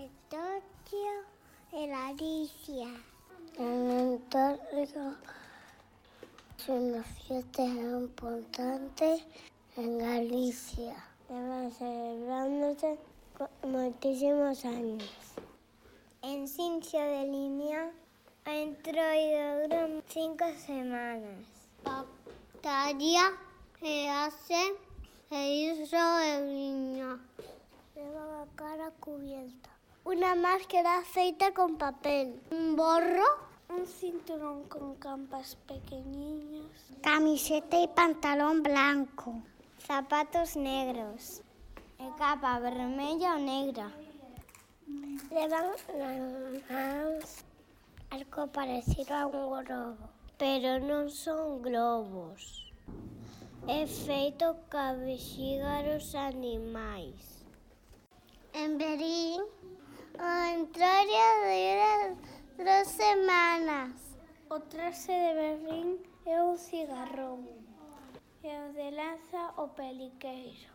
Tokio y Galicia. En Tokio es una fiesta importante en Galicia. Llevan celebrándose muchísimos años. En Cinco de Limia entró y duró 5 semanas. Bacteria que hace el uso de viña. Lleva la cara cubierta. Una máscara feita con papel. Un gorro. Un cinturón con campas pequeñinos. Camiseta y pantalón blanco. Zapatos negros. Capa vermella o negra. Llevan algo parecido a un globo, pero non son globos. É feito ca vexiga os animais. En Verín, o entroido dura 3 semanas. O traxe de Berlín é o cigarrón e o de Laza o peliqueiro.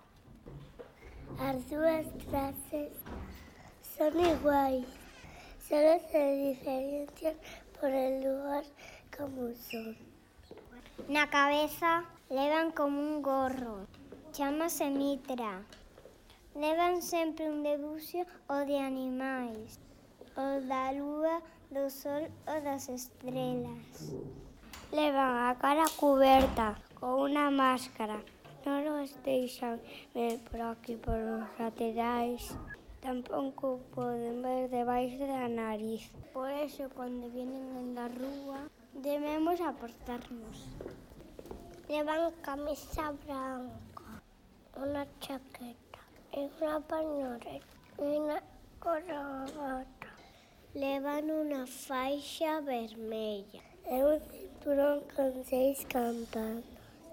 As dúas traxes son iguais, solo se diferencian por el lugar como son. Na cabeza levan como un gorro, chámase mitra. Levan sempre un debuxo o de animais, o da lúa, do sol o das estrelas. Levan a cara cuberta con unha máscara. Non os deixan ver por aquí, por os laterais. Tampouco poden ver debaixo da nariz. Por eso, cando vienen en la rúa, debemos aportarnos. Llevan camisa branca, unha chaqueta, e unha pañoleta, e unha corbata. Levan unha faixa vermella e un cinturón con 6 campanas.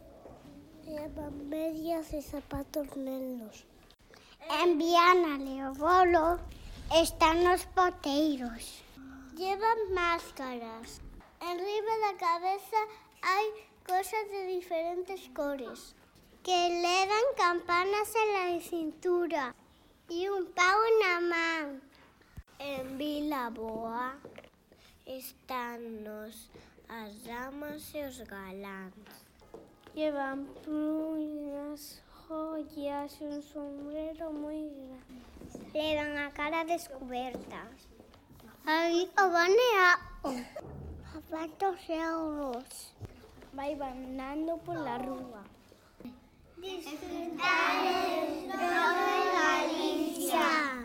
Llevan medias e zapatos negros. En Viana Leobolo están os poteiros. Llevan máscaras. Enriba da cabeza hai cosas de diferentes cores que levan campanas en la cintura e un pau na man. En Vilaboa están as damas e os galáns. Llevan plumas, joyas e un sombrero moi grande. Levan a cara descuberta. Aí o baneao. Zapatos euros. Vai andando por la rúa. Disfrutar el Galicia.